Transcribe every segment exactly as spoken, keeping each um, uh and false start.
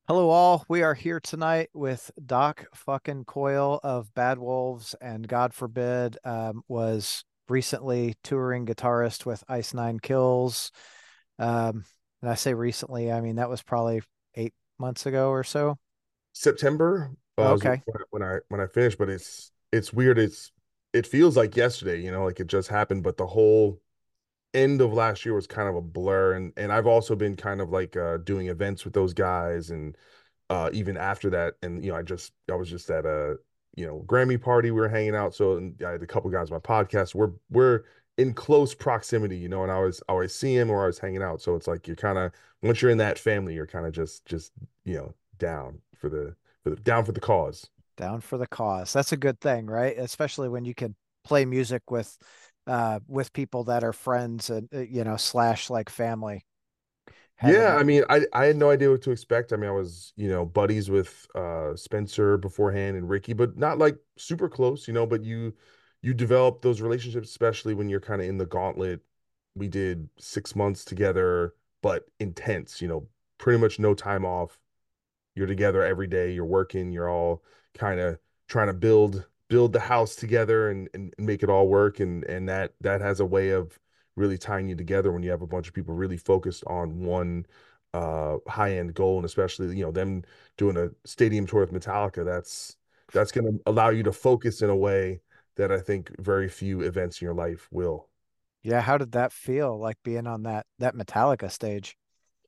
Hello, all. We are here tonight with Doc fucking Coyle of Bad Wolves, and God forbid, um, was recently touring guitarist with Ice Nine Kills. Um, and I say recently, I mean that was probably eight months ago or so. September uh, was Okay. when I when I finished, but it's it's weird. It's it feels like yesterday, you know, like it just happened, but the whole end of last year was kind of a blur. And and I've also been kind of like uh doing events with those guys, and uh even after that, and you know, I just I was just at a you know Grammy party. We were hanging out, so and I had a couple guys on my podcast. We're we're in close proximity, you know, and I was I always see him or I was hanging out. So it's like you're kind of once you're in that family, you're kind of just just you know down for the for the down for the cause. Down for the cause. That's a good thing, right? Especially when you can play music with uh with people that are friends and uh, you know, slash like family. Having Yeah, that. I mean, I I had no idea what to expect. I mean, I was, you know, buddies with uh Spencer beforehand and Ricky, but not like super close, you know, but you you develop those relationships, especially when you're kind of in the gauntlet. We did six months together, but intense, you know, pretty much no time off. You're together every day, you're working, you're all kind of trying to build build the house together and, and make it all work. And and that that has a way of really tying you together when you have a bunch of people really focused on one uh high-end goal. And especially, you know, them doing a stadium tour with Metallica, that's that's going to allow you to focus in a way that I think very few events in your life will. Yeah, how did that feel like being on that that Metallica stage?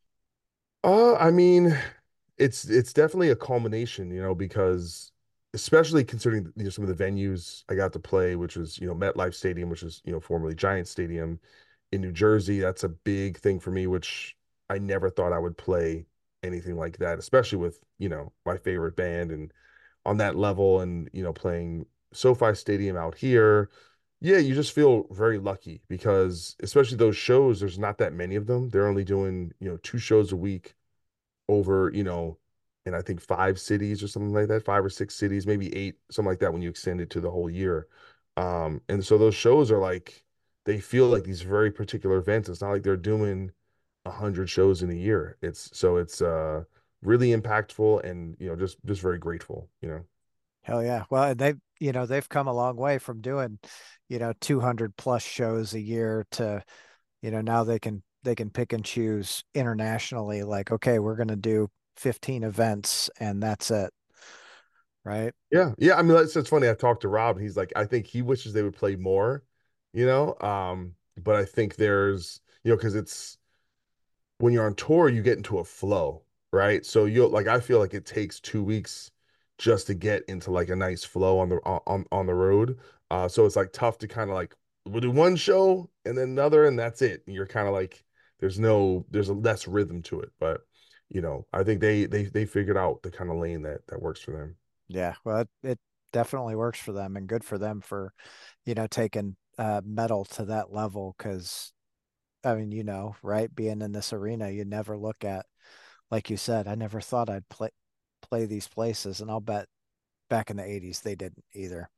Uh, I mean, it's it's definitely a culmination, you know, because especially considering you know, some of the venues I got to play, which was, you know, MetLife Stadium, which is, you know, formerly Giant Stadium in New Jersey. That's a big thing for me, which I never thought I would play anything like that, especially with, you know, my favorite band and on that level and, you know, playing SoFi Stadium out here. Yeah, you just feel very lucky because especially those shows, there's not that many of them. They're only doing, you know, two shows a week over, you know, in I think five cities or something like that, five or six cities, maybe eight, something like that when you extend it to the whole year. Um, and so those shows are like they feel like these very particular events. It's not like they're doing a hundred shows in a year. It's so it's uh really impactful and you know just just very grateful, you know. Hell yeah. Well, and they've, you know, they've come a long way from doing, you know, two hundred plus shows a year to, you know, now they can they can pick and choose internationally like, okay, we're going to do fifteen events and that's it, right? Yeah, yeah. I mean, it's, it's funny. I talked to Rob, and he's like, I think he wishes they would play more, you know. Um, but I think there's, you know, because it's when you're on tour, you get into a flow, right? So you'll like I feel like it takes two weeks just to get into like a nice flow on the on on the road. Uh, so it's like tough to kind of like we'll do one show and then another, and that's it. And you're kind of like there's no there's a less rhythm to it, but you know I think they they they figured out the kind of lane that that works for them. Yeah. Well, it, it definitely works for them and good for them for, you know, taking uh metal to that level because I mean, you know, right, being in this arena, you never look at, like you said, I never thought I'd play play these places, and I'll bet back in the eighties they didn't either.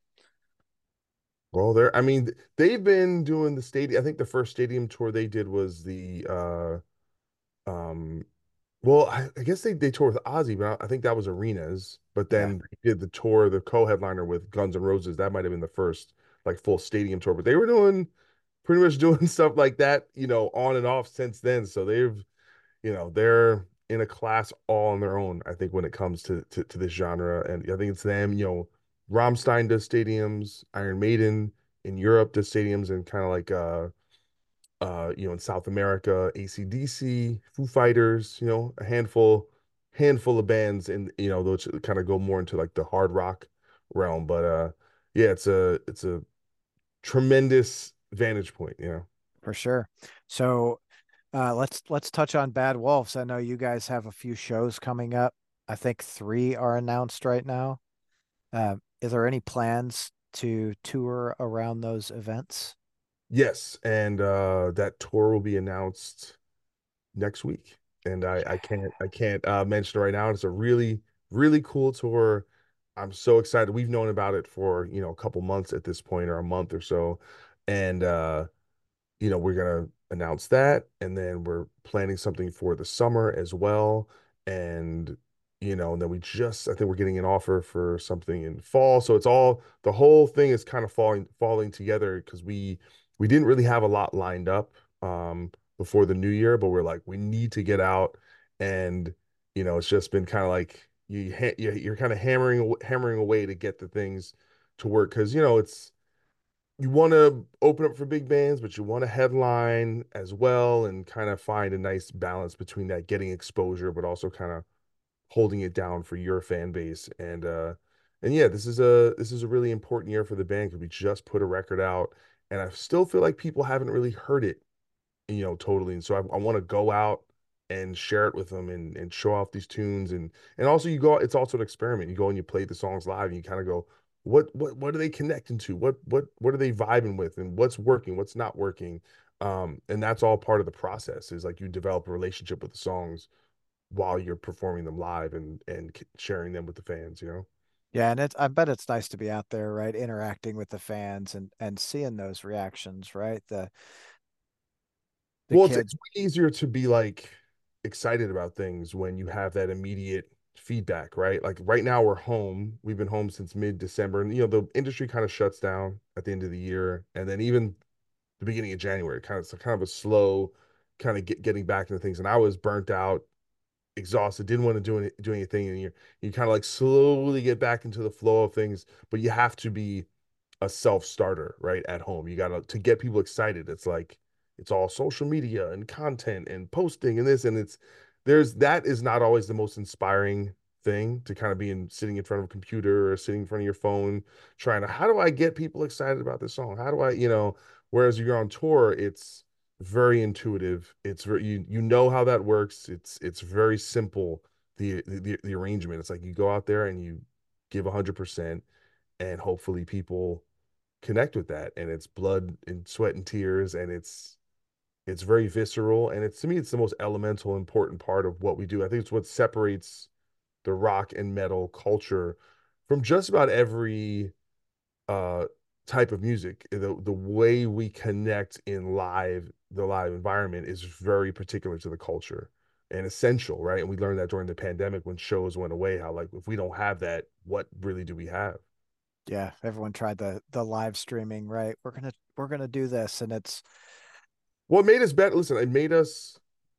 Well, they're I mean they've been doing the stadium. I think the first stadium tour they did was the uh um well, I, I guess they, they toured with Ozzy, but I, I think that was arenas. But Yeah, then they did the tour, the co-headliner with Guns N' Roses. That might have been the first like full stadium tour. But they were doing pretty much doing stuff like that, you know, on and off since then. So they've, you know, they're in a class all on their own, I think, when it comes to to, to this genre. And I think it's them, you know, Rammstein does stadiums, Iron Maiden in Europe does stadiums, and kind of like uh uh, you know, in South America, A C D C, Foo Fighters, you know, a handful, handful of bands, and you know, those kind of go more into like the hard rock realm. But uh, yeah, it's a it's a tremendous vantage point, you know. for sure. So uh, let's let's touch on Bad Wolves. I know you guys have a few shows coming up. I think three are announced right now. Uh, is there any plans to tour around those events? Yes, and uh, that tour will be announced next week, and I I can't I can't uh, mention it right now. It's a really really cool tour. I'm so excited. We've known about it for you know a couple months at this point, or a month or so, and uh, you know, we're gonna announce that, and then we're planning something for the summer as well. And you know, and then we just, I think we're getting an offer for something in fall. So it's all, the whole thing is kind of falling falling together because we we didn't really have a lot lined up um before the new year, but we're like, we need to get out. And you know, it's just been kind of like you ha you- you're kind of hammering hammering away to get the things to work because you know it's you want to open up for big bands, but you want to headline as well and kind of find a nice balance between that getting exposure, but also kind of holding it down for your fan base. And uh and yeah, this is a this is a really important year for the band because we just put a record out, and I still feel like people haven't really heard it, you know, totally. And so I, I want to go out and share it with them and and show off these tunes and and also you go, it's also an experiment. You go and you play the songs live and you kind of go, what what what are they connecting to? What what what are they vibing with and what's working, what's not working? Um, and that's all part of the process is like you develop a relationship with the songs while you're performing them live and and sharing them with the fans, you know? Yeah, and it's I bet it's nice to be out there, right, interacting with the fans and and seeing those reactions, right? The the Well, it's kid, it's way easier to be like excited about things when you have that immediate feedback, right? Like right now we're home. We've been home since mid-December, and you know the industry kind of shuts down at the end of the year, and then even the beginning of January, kind of it's kind of a slow kind of get, getting back into things. And I was burnt out, exhausted, didn't want to do any, do anything, and you you kind of like slowly get back into the flow of things, but you have to be a self-starter right at home. You gotta to get people excited. It's like it's all social media and content and posting and this and it's there's that is not always the most inspiring thing to kind of be in sitting in front of a computer or sitting in front of your phone trying to how do I get people excited about this song? How do I, you know, whereas you're on tour, it's very intuitive. It's very you you know how that works. It's it's very simple. The the the arrangement. It's like you go out there and you give a hundred percent and hopefully people connect with that and it's blood and sweat and tears and it's it's very visceral and it's to me it's the most elemental important part of what we do. I think it's what separates the rock and metal culture from just about every uh type of music. The the way we connect in live the live environment is very particular to the culture and essential, right? And we learned that during the pandemic when shows went away, how like if we don't have that, what really do we have? yeah, everyone tried the the live streaming, right? We're gonna we're gonna do this, and it's What made us better? Listen, it made us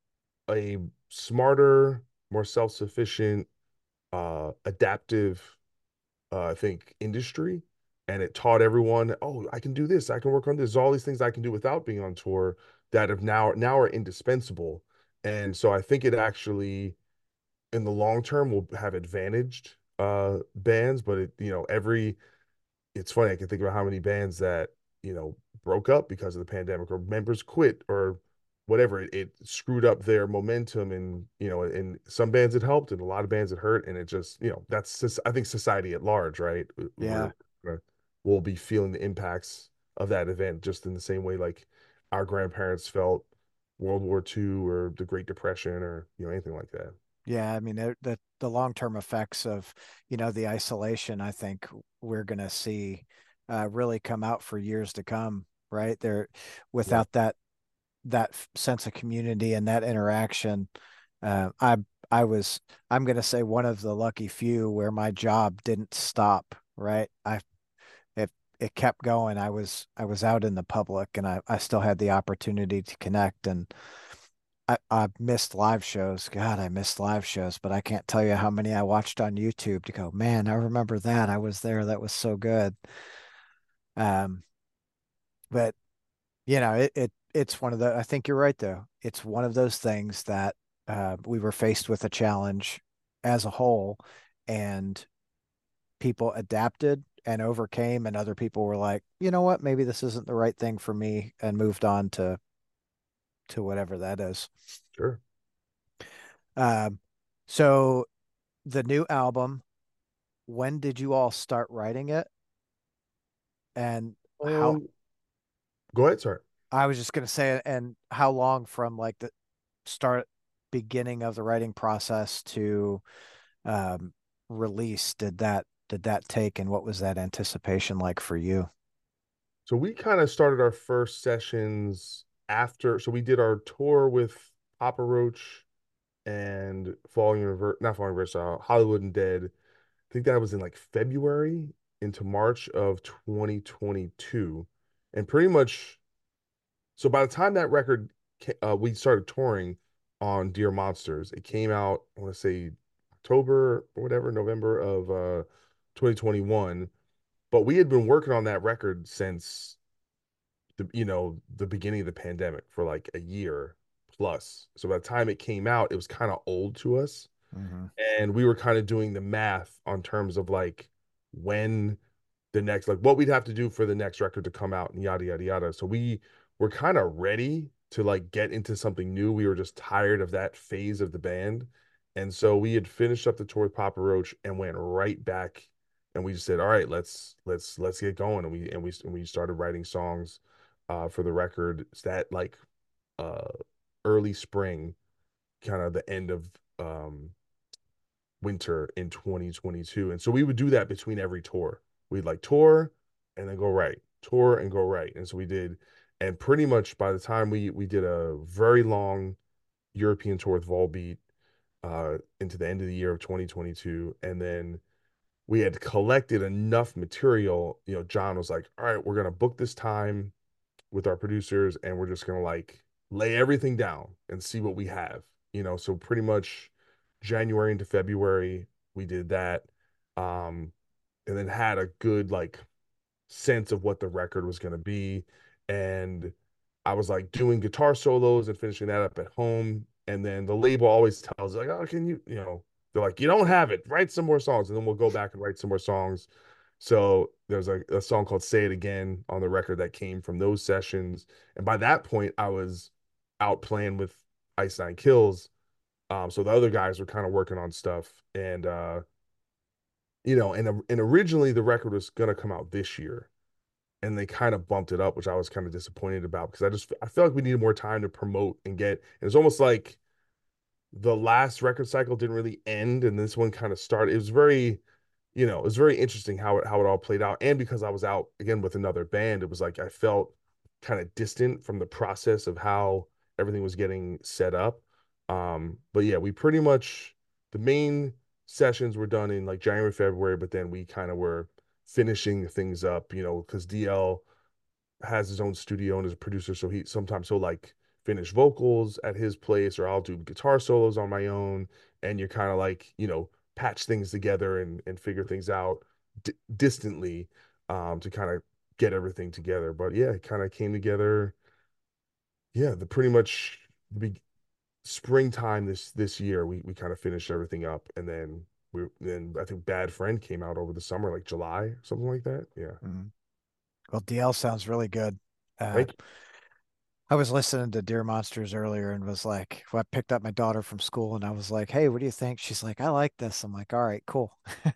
a smarter, more self-sufficient, uh, adaptive, uh, I think, industry. And it taught everyone, oh, I can do this, I can work on this. There's all these things I can do without being on tour that have now now are indispensable. And so I think it actually, in the long term, will have advantaged uh bands, but it, you know, every it's funny. I can think about how many bands that, you know, broke up because of the pandemic or members quit or whatever. It, it screwed up their momentum and, you know, and some bands it helped and a lot of bands it hurt. And it just, you know, that's, I think society at large, right? We're, yeah, we'll be feeling the impacts of that event just in the same way like our grandparents felt World War Two or the Great Depression or, you know, anything like that. yeah. I mean, the the, the long term effects of, you know, the isolation, I think we're gonna see uh, really come out for years to come, right? There, Yeah, without that that sense of community and that interaction. Uh, I I was I'm going to say one of the lucky few where my job didn't stop. Right, I it it kept going. I was I was out in the public, and I I still had the opportunity to connect. And I I missed live shows. God, I missed live shows, but I can't tell you how many I watched on YouTube to go, man, I remember that. I was there. That was so good. Um, but you know, it, it it's one of the, I think you're right though. It's one of those things that uh, we were faced with a challenge as a whole, and people adapted and overcame, and other people were like, you know what, maybe this isn't the right thing for me, and moved on to to whatever that is. sure. Um, so the new album, when did you all start writing it, and how? Um, go ahead, sorry. I was just gonna say, and how long from like the start beginning of the writing process to um, release did that did that take, and what was that anticipation like for you? So we kind of started our first sessions after. So we did our tour with Papa Roach and Falling in Reverse, not Falling in Reverse, uh, Hollywood and Dead. I think that was in like February into March of twenty twenty-two. And pretty much, so by the time that record, uh, we started touring on Dear Monsters, it came out, I want to say October or whatever, November of uh, twenty twenty-one. But we had been working on that record since the, you know, the beginning of the pandemic for like a year plus. So by the time it came out, it was kind of old to us. Hmm. And we were kind of doing the math on terms of like when the next, like what we'd have to do for the next record to come out and yada yada yada. So we were kind of ready to like get into something new. We were just tired of that phase of the band. And so we had finished up the tour with Papa Roach and went right back, and we just said, all right, let's let's let's get going. And we and we and we started writing songs uh for the record. It's that like uh early spring, kind of the end of um winter in twenty twenty-two. And so we would do that between every tour. We'd like tour and then go right, tour and go right. And so we did. And pretty much by the time we we did a very long European tour with Volbeat uh, into the end of the year of twenty twenty-two, and then we had collected enough material. You know, John was like, "All right, we're gonna book this time with our producers, and we're just gonna like lay everything down and see what we have." You know, so pretty much January into February, we did that. Um, and then had a good like sense of what the record was going to be. And I was like doing guitar solos and finishing that up at home. And then the label always tells like, oh, can you, you know, they're like, you don't have it, write some more songs. And then we'll go back and write some more songs. So there's a, a song called Say It Again on the record that came from those sessions. And by that point, I was out playing with Ice Nine Kills. Um, so the other guys were kind of working on stuff. And uh, you know, and and originally the record was gonna come out this year, and they kind of bumped it up, which I was kind of disappointed about because I just I feel like we needed more time to promote and get. And it's almost like the last record cycle didn't really end, and this one kind of started. It was very, you know, it was very interesting how it how it all played out. And because I was out again with another band, it was like I felt kind of distant from the process of how everything was getting set up. Um, but yeah, we pretty much the main sessions were done in like January, February, but then we kind of were finishing things up, you know, because D L has his own studio and is a producer, so he sometimes he'll like finish vocals at his place, or I'll do guitar solos on my own, and you're kind of like, you know, patch things together and and figure things out d distantly um to kind of get everything together. But yeah, it kind of came together. Yeah, the pretty much the big springtime this this year we we kind of finished everything up, and then we then I think Bad Friend came out over the summer, like July or something like that. Yeah. Hmm. Well, D L sounds really good. Uh, Thank you. I was listening to Dear Monsters earlier and was like, well, I picked up my daughter from school and I was like, hey, what do you think? She's like, I like this. I'm like, all right, cool.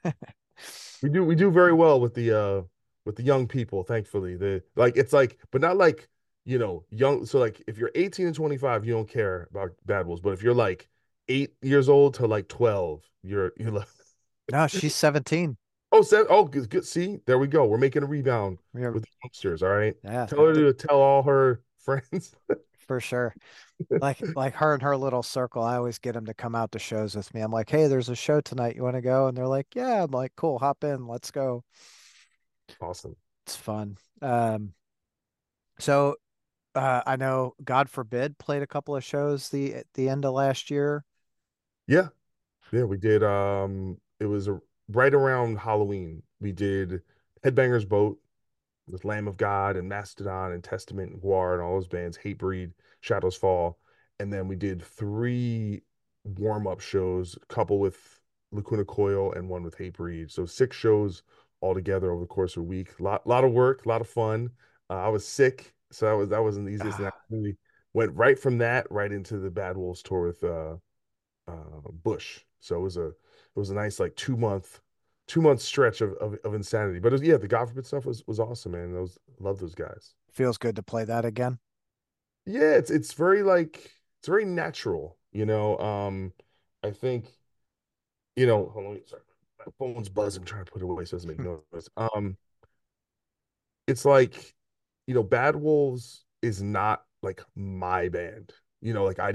We do we do very well with the uh with the young people, thankfully. The like it's like, but not like, you know, young. So like if you're eighteen and twenty-five, you don't care about Bad Wolves. But if you're like eight years old to like twelve, you're you're like, No, she's seventeen. oh, seven, oh, good, good. See, there we go. We're making a rebound We're, with the youngsters. All right. yeah, Tell like her the, to tell all her friends. for sure. Like like her and her little circle, I always get them to come out to shows with me. I'm like, hey, there's a show tonight. You want to go? And they're like, yeah. I'm like, cool, hop in, let's go. Awesome. It's fun. Um, so uh, I know God forbid played a couple of shows the at the end of last year. Yeah. Yeah, we did. Um, it was a, right around Halloween. We did Headbangers Boat with Lamb of God and Mastodon and Testament and Guar and all those bands, Hatebreed, Shadows Fall. And then we did three warm-up shows, a couple with Lacuna Coil and one with Hatebreed. So six shows all together over the course of a week. A lot, lot of work, a lot of fun. Uh, I was sick, so that was that wasn't the easiest. And I Ah, really went right from that right into the Bad Wolves tour with uh, uh, Bush. So it was a it was a nice like two month two month stretch of, of, of insanity. But it was, yeah, the God Forbid stuff was was awesome, man. Those love those guys. feels good to play that again. Yeah, it's it's very like it's very natural, you know. Um, I think, you know, hold on, sorry, my phone's buzzing. I'm trying to put it away so it doesn't make noise. Um, it's like, you know, Bad Wolves is not like my band. You know, like I didn't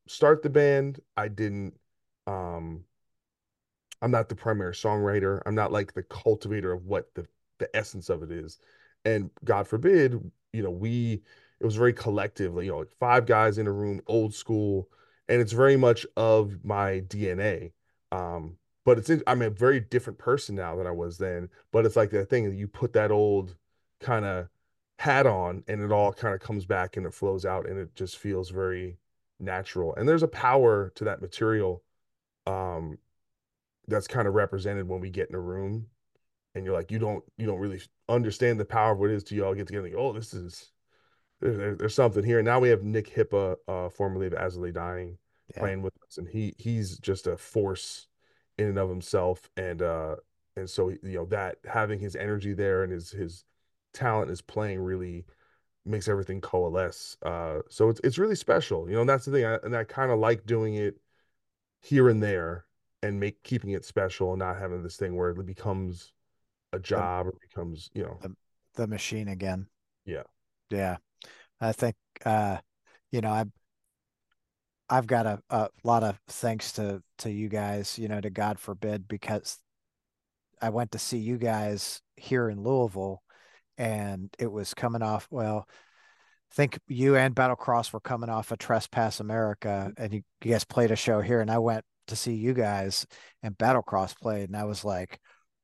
start the band. I didn't um I'm not the primary songwriter. I'm not like the cultivator of what the the essence of it is. And God forbid, you know, we it was very collective, like, you know, like five guys in a room, old school, and it's very much of my D N A. Um, but it's in, I'm a very different person now than I was then. But it's like that thing that you put that old kind of hat on, and it all kind of comes back and it flows out, and it just feels very natural. And there's a power to that material. Um, that's kind of represented when we get in a room and you're like you don't you don't really understand the power of what it is to y'all get together and go, oh, this is there, there's something here. And now we have Nick Hippa, uh formerly of As I Lay Dying, Yeah. playing with us, and he he's just a force in and of himself. And uh and so you know that having his energy there and his his talent is playing really makes everything coalesce. Uh so it's it's really special, you know. And that's the thing. I, and I kind of like doing it here and there and make keeping it special and not having this thing where it becomes a The job or becomes, you know, the, the machine again. yeah. Yeah. I think uh, you know, I've I've got a, a lot of thanks to to you guys, you know, to God forbid, because I went to see you guys here in Louisville and it was coming off, well, I think you and Battlecross were coming off of Trespass America and you, you guys played a show here and I went to see you guys and Battlecross played and I was like,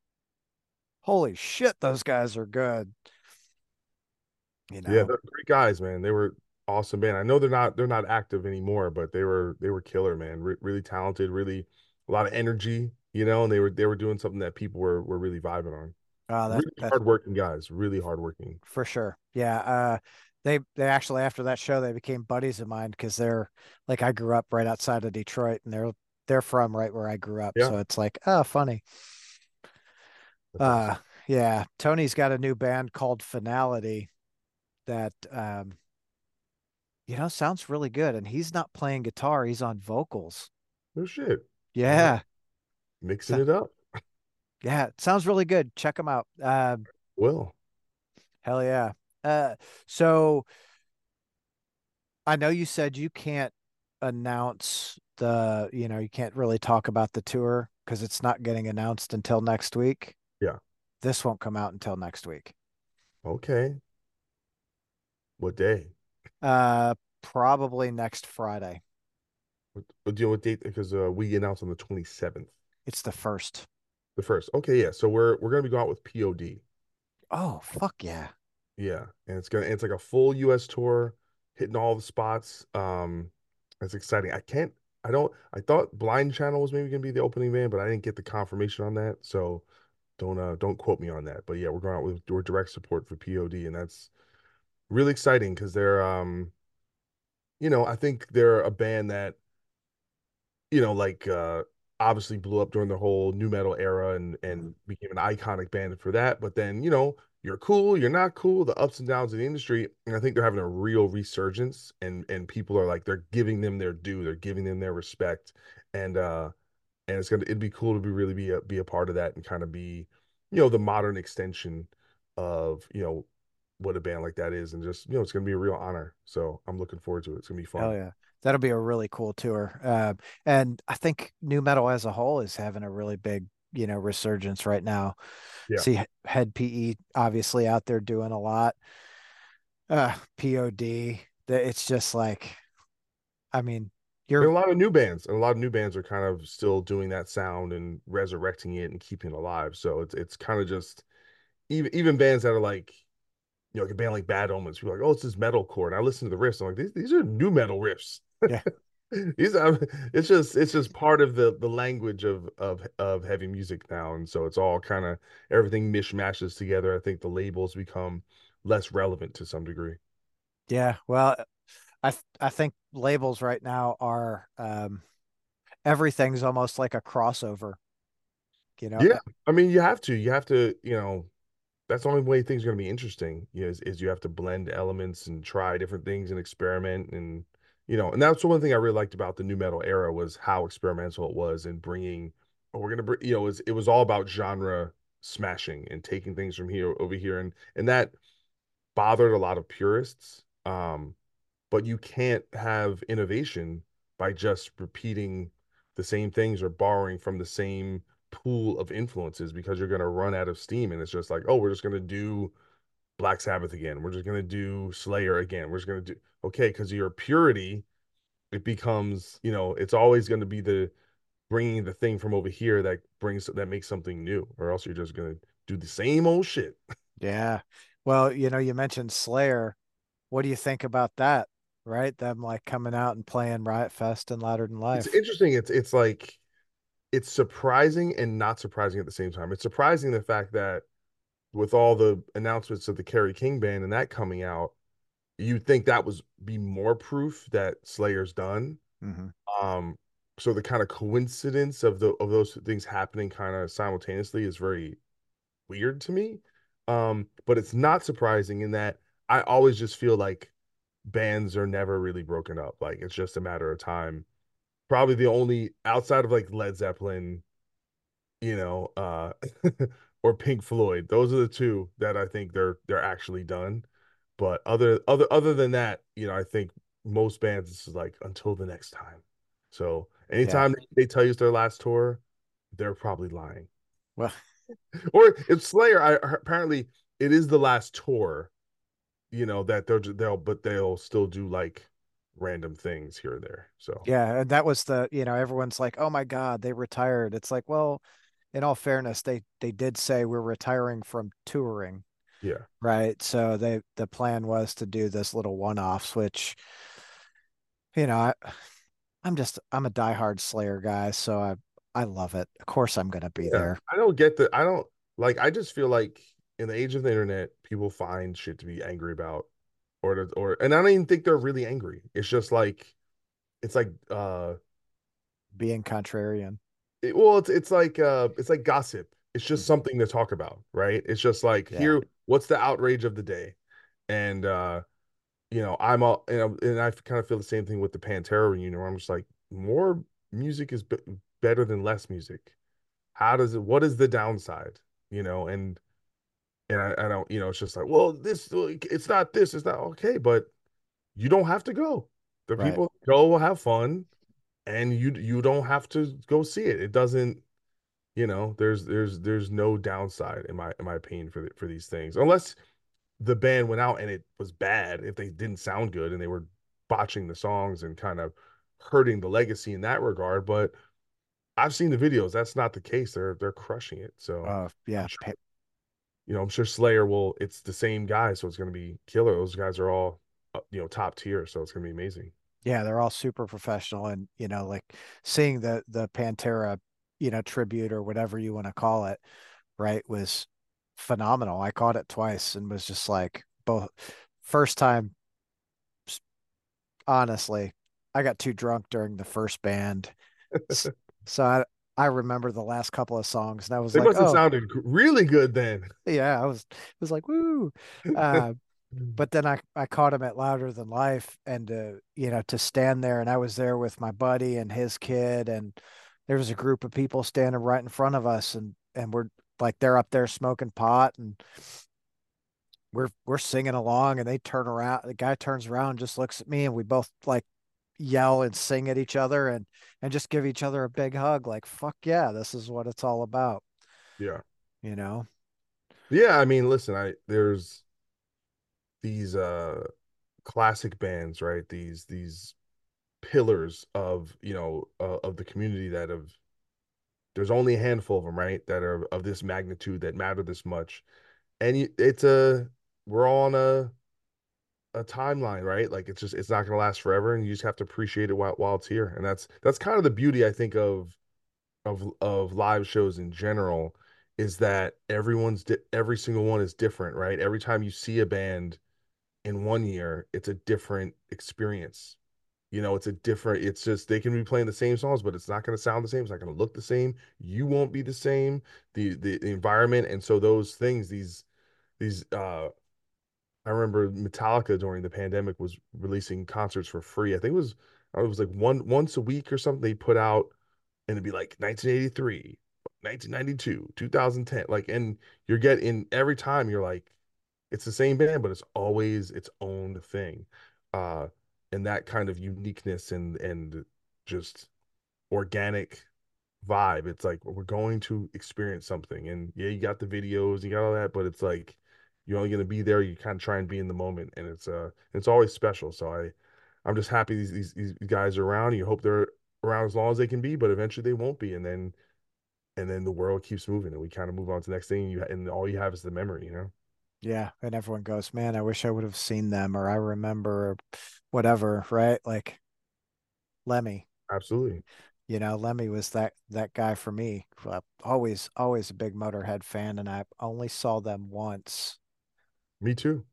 holy shit, those guys are good, you Yeah, know. they're great guys, man. They were awesome band. I know they're not they're not active anymore, but they were they were killer, man. Re really talented, really a lot of energy, you know, and they were they were doing something that people were were really vibing on. Uh, that Really that hardworking guys, really hardworking. for sure. Yeah. Uh, they they actually after that show they became buddies of mine because they're like I grew up right outside of Detroit and they're they're from right where I grew up. Yeah, So it's like, oh, funny. that's Uh, awesome. yeah. Tony's got a new band called Finality that um, you know, sounds really good. And he's not playing guitar, he's on vocals. No shit. All right. Yeah. Mixing So it up. yeah, it sounds really good. Check him out. Uh, Well, hell yeah. Uh, so I know you said you can't announce the, you know, you can't really talk about the tour because it's not getting announced until next week. yeah. This won't come out until next week. Okay. What day? Uh, probably next Friday. What, what do you know what date? Because uh, we announced on the twenty-seventh, It's the first. the first. Okay, yeah. So we're we're gonna be going out with P O D. Oh, fuck yeah. Yeah, and it's gonna it's like a full U S tour, hitting all the spots. Um, it's exciting. I can't. I don't. I thought Blind Channel was maybe gonna be the opening band, but I didn't get the confirmation on that. So don't uh don't quote me on that. But yeah, we're going out with we're direct support for P O D, and that's really exciting because they're um you know I think they're a band that you know, like uh obviously blew up during the whole new metal era and Mhm. and became an iconic band for that. But then, you know, you're cool, you're not cool, the ups and downs of the industry. And I think they're having a real resurgence and and people are like they're giving them their due, they're giving them their respect. And uh and it's gonna it'd be cool to be really be a be a part of that and kind of be, you know, the modern extension of, you know, what a band like that is. And just, you know, it's gonna be a real honor. So I'm looking forward to it. It's gonna be Hell fun. yeah. That'll be a really cool tour. Uh, and I think new metal as a whole is having a really big, you know, resurgence right now. Yeah. See Head P E obviously out there doing a lot. Uh, P O D. It's just like, I mean, And you're, a lot of new bands, and a lot of new bands are kind of still doing that sound and resurrecting it and keeping it alive. So it's it's kind of just even even bands that are like, you know, like a band like Bad Omens, people are like, oh, it's this metal core. And I listen to the riffs. I'm like, these these are new metal riffs. yeah, These are, it's just it's just part of the the language of of of heavy music now. And so it's all kind of everything mishmashes together. I think the labels become less relevant to some degree. yeah. Well, I, th- I think labels right now are, um, everything's almost like a crossover, you know? Yeah. I mean, you have to. You have to, you know, that's the only way things are going to be interesting, you know, is, is you have to blend elements and try different things and experiment. And you know, and that's the one thing I really liked about the new metal era was how experimental it was in bringing, oh, we're going to bring, you know, it was, it was all about genre smashing and taking things from here over here. And and that bothered a lot of purists. Um, but you can't have innovation by just repeating the same things or borrowing from the same pool of influences because you're going to run out of steam. And it's just like, oh, we're just going to do Black Sabbath again. We're just going to do Slayer again. We're just going to do, okay, because your purity, it becomes, you know, it's always going to be the bringing the thing from over here that brings, that makes something new, or else you're just going to do the same old shit. Yeah. Well, you know, you mentioned Slayer. What do you think about that? Right? Them like coming out and playing Riot Fest and Louder Than It's Life. interesting. It's, it's like, it's surprising and not surprising at the same time. It's surprising the fact that with all the announcements of the Kerry King band and that coming out, you'd think that was be more proof that Slayer's done. Hmm. Um, so the kind of coincidence of the of those things happening kind of simultaneously is very weird to me. Um, but it's not surprising in that I always just feel like bands are never really broken up. Like it's just a matter of time. Probably the only outside of like Led Zeppelin, you know, uh or Pink Floyd. Those are the two that I think they're they're actually done. But other other other than that, you know, I think most bands this is like until the next time. So Yeah. anytime they tell you it's their last tour, they're probably lying. Well, Or if Slayer, I apparently it is the last tour, you know, that they'll they'll but they'll still do like random things here and there. So yeah, and that was the, you know, everyone's like, "Oh my God, they retired." It's like, well, in all fairness, they they did say we're retiring from touring, yeah. right? So they the plan was to do this little one-offs, which, you know, I, I'm just I'm a diehard Slayer guy, so I I love it. Of course I'm gonna be Yeah, there. I don't get the I don't like I just feel like in the age of the internet, people find shit to be angry about or to, or and I don't even think they're really angry. It's just like it's like uh Being contrarian. it, well it's it's like uh it's like gossip. It's just Mhm. something to talk about, right? It's just like Yeah. here what's the outrage of the day? And uh you know, I'm all and, I'm- and I kind of feel the same thing with the Pantera reunion where I'm just like more music is b better than less music. How does it what is the downside? You know, and And I, I don't, you know, it's just like, well, this, it's not this, it's not okay, but you don't have to go. The Right. people go have fun, and you you don't have to go see it. It doesn't, you know, there's there's there's no downside in my in my opinion for the, for these things, unless the band went out and it was bad. If they didn't sound good and they were botching the songs and kind of hurting the legacy in that regard. But I've seen the videos. That's not the case. They're they're crushing it. So Uh I'm yeah, sure pa- you know, I'm sure Slayer will, it's the same guy, so it's going to be killer. Those guys are all, uh, you know, top tier, so it's going to be amazing. yeah, they're all super professional, and you know, like seeing the the Pantera, you know, tribute or whatever you want to call it, right, was phenomenal. I caught it twice and was just like both first time, honestly, I got too drunk during the first band. So I I remember the last couple of songs and I was They like, must have "Oh, sounded really good then. yeah, I was it was like, woo." Uh but then I I caught him at Louder Than Life, and uh, you know, to stand there, and I was there with my buddy and his kid, and there was a group of people standing right in front of us, and and we're like they're up there smoking pot, and we're we're singing along, and they turn around, the guy turns around and just looks at me, and we both like yell and sing at each other, and and just give each other a big hug, like, fuck yeah, this is what it's all about, Yeah. you know. Yeah, I mean, listen, I there's these uh classic bands, right? These these pillars of, you know, uh, of the community that have there's only a handful of them, right? That are of this magnitude that matter this much. And you, it's a we're all on a a timeline, right? Like it's just it's not going to last forever, and you just have to appreciate it while while it's here. And that's that's kind of the beauty, I think, of of of live shows in general, is that everyone's di every single one is different, right? Every time you see a band in one year, it's a different experience. You know, it's a different, it's just they can be playing the same songs, but it's not going to sound the same. It's not going to look the same. You won't be the same. The, the the environment, and so those things, these these uh I remember Metallica during the pandemic was releasing concerts for free. I think it was it was like one once a week or something they put out, and it'd be like nineteen eighty-three, nineteen ninety-two, two thousand ten. Like, and you're getting every time you're like, it's the same band, but it's always its own thing. Uh, and that kind of uniqueness and and just organic vibe. It's like we're going to experience something. And yeah, you got the videos, you got all that, but it's like you're only gonna be there. You kind of try and be in the moment, and it's uh it's always special. So I I'm just happy these these, these guys are around. You hope they're around as long as they can be, but eventually they won't be, and then and then the world keeps moving, and we kind of move on to the next thing. And you and all you have is the memory, you know. Yeah, and everyone goes, man, I wish I would have seen them, or I remember, or whatever, right? Like Lemmy, Absolutely. you know, Lemmy was that that guy for me. Uh, Always, always a big Motorhead fan, and I only saw them once. Me too.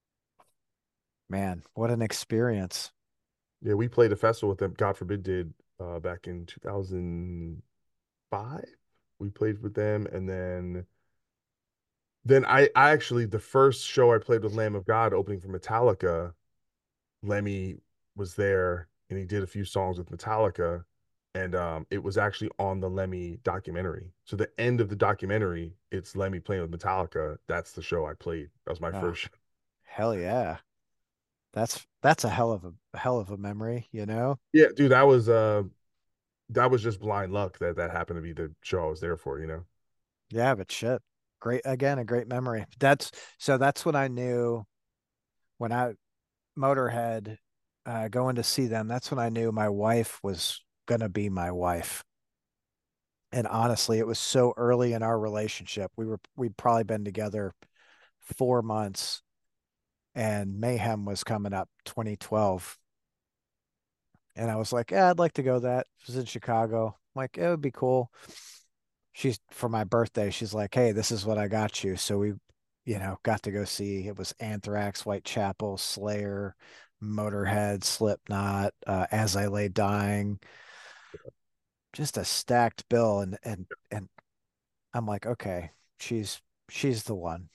Man, what an experience. Yeah, we played a festival with them. God forbid did uh, back in two thousand five. We played with them, and then then I I actually the first show I played with Lamb of God opening for Metallica, Lemmy was there and he did a few songs with Metallica, and um, it was actually on the Lemmy documentary. So the end of the documentary, it's Lemmy playing with Metallica. That's the show I played. That was my Oh, first show. hell yeah. That's that's a hell of a hell of a memory, you know? Yeah, dude, that was uh that was just blind luck that that happened to be the show I was there for, you know. Yeah, but shit. Great again, a great memory. That's so that's when I knew when I Motorhead uh going to see them, that's when I knew my wife was gonna be my wife. And honestly, it was so early in our relationship. We were we'd probably been together four months and Mayhem was coming up twenty twelve. And I was like, yeah, I'd like to go that. It was in Chicago. I'm like, it would be cool. She's for my birthday, she's like, hey, this is what I got you. So we, you know, got to go see it was Anthrax, Whitechapel, Slayer, Motorhead, Slipknot, uh, As I Lay Dying, just a stacked bill. And and and I'm like, okay, she's she's the one.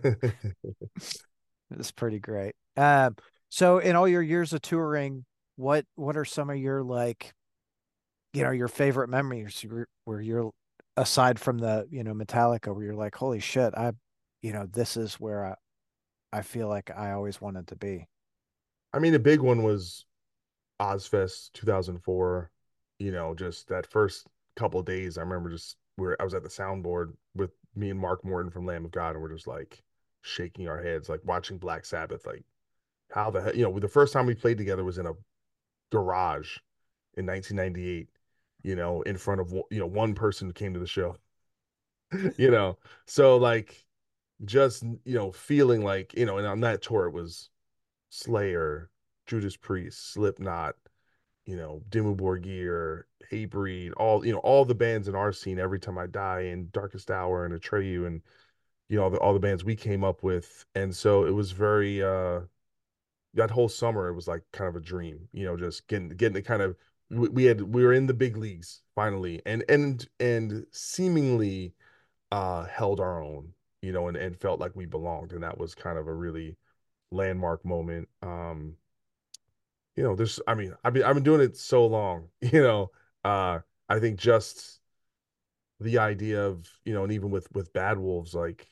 It's pretty great. Um, so in all your years of touring, what what are some of your like, you know, your favorite memories where where you're aside from the, you know, Metallica, where you're like, holy shit, I, you know, this is where I, I feel like I always wanted to be. I mean, the big one was Ozfest two thousand four. You know, just that first couple of days, I remember just where I was at the soundboard with me and Mark Morton from Lamb of God, and we're just like shaking our heads, like watching Black Sabbath. Like, how the hell, you know, the first time we played together was in a garage in nineteen ninety-eight, you know, in front of, you know, one person who came to the show, you know. So, like, just, you know, feeling like, you know, and on that tour, it was Slayer, Judas Priest, Slipknot, you know, Dimmu Borgir, Hatebreed, all, you know, all the bands in our scene, Every Time I Die and Darkest Hour and Atreyu and, you know, all the, all the bands we came up with. And so it was very, uh, that whole summer, it was like kind of a dream, you know, just getting, getting the kind of, we, we had, we were in the big leagues finally and, and, and seemingly, uh, held our own, you know, and, and felt like we belonged. And that was kind of a really landmark moment. Um, you know, this, I mean, I've been, I've been doing it so long, you know, uh, I think just the idea of, you know, and even with, with Bad Wolves, like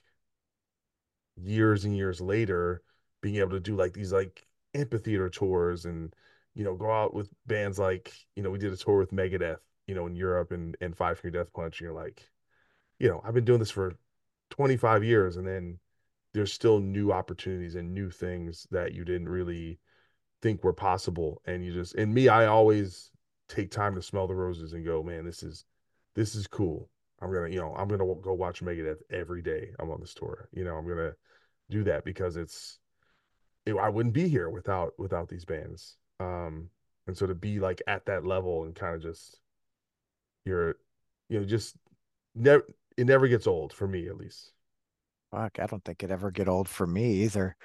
years and years later, being able to do like these like amphitheater tours and, you know, go out with bands like, you know, we did a tour with Megadeth, you know, in Europe and, and Five Finger Death Punch. And you're like, you know, I've been doing this for twenty-five years and then there's still new opportunities and new things that you didn't really think were possible. And you just, and me, I always take time to smell the roses and go, man, this is, this is cool. I'm gonna, you know, I'm gonna go watch Megadeth every day I'm on this tour. You know, I'm gonna do that because it's, it, I wouldn't be here without without these bands. Um, and so to be like at that level and kind of just you're, you know, just never, it never gets old for me at least. Fuck, I don't think it ever get old for me either.